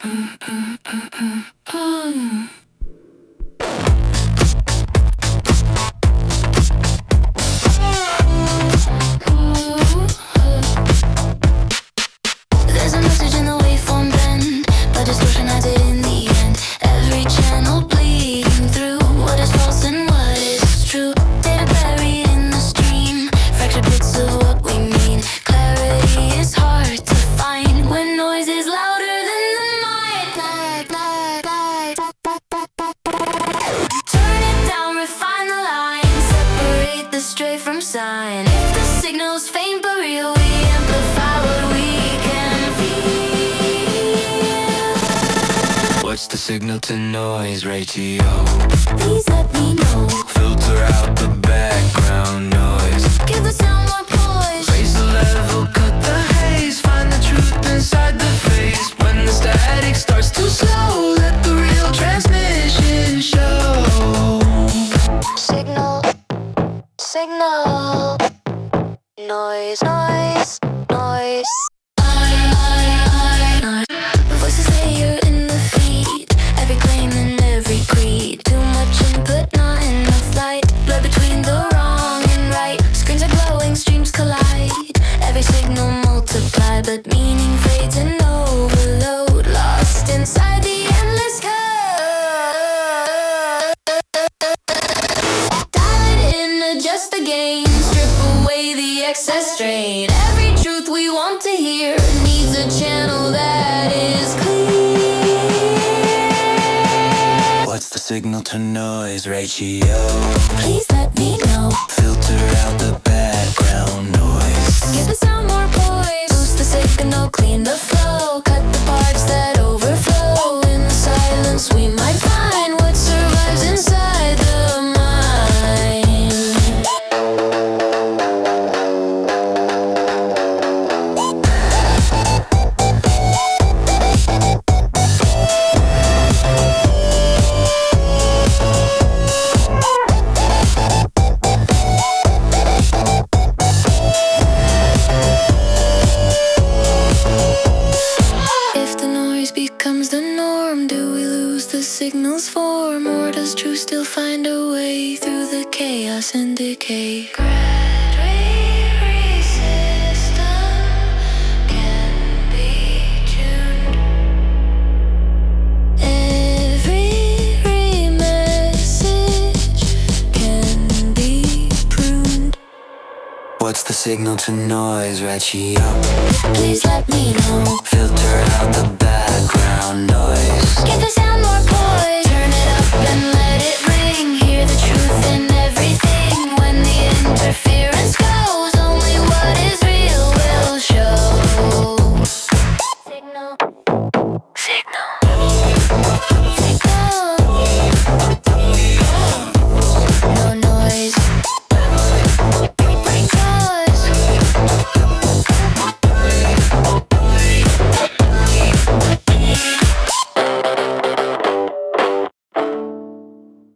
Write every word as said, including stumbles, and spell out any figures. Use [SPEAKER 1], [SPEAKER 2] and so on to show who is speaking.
[SPEAKER 1] There's a message in the waveform bend, but distortion hides it in the end. Every channel bleeding through what is false and what is true. Data buried in the stream, fractured bits of what we mean. Clarity is hard to find when noise is louder than the mind. Turn it down, refine the line, separate the stray from sign. If the signal's faint but real, we amplify what we can feel.
[SPEAKER 2] What's the signal to noise ratio?
[SPEAKER 1] Please let me know.
[SPEAKER 2] Filter out the background noise.
[SPEAKER 1] Give the sound more poise.
[SPEAKER 2] Raise the level, cut the haze. Find the truth inside the face. When the static starts to slow, let the real transmission show.
[SPEAKER 1] Signal, signal, noise, noise, noise. Voices layer in the feed, every claim and every creed. Too much input, not enough light. Blur between the wrong and right. Screens are glowing, streams collide. Every signal multiplied, but meaning fades in overload. Lost inside the endless code. Dial it in, adjust the gain, strip away the excess strain. Every truth we want to hear needs a channel that is clear.
[SPEAKER 2] What's the signal to noise ratio?
[SPEAKER 1] Please let me know.
[SPEAKER 2] Filter out the background noise.
[SPEAKER 1] Give the sound more poise. Boost the signal, clean the flow. Cut the parts that overflow. In the silence we might find what survives inside the mind. If the noise becomes the norm, do we lose the signal's form? Or does truth still find a way through the chaos and decay? Graduate system can be tuned. Every message can be pruned.
[SPEAKER 2] What's the signal to noise ratio?
[SPEAKER 1] Please let me know.
[SPEAKER 2] Filter out the background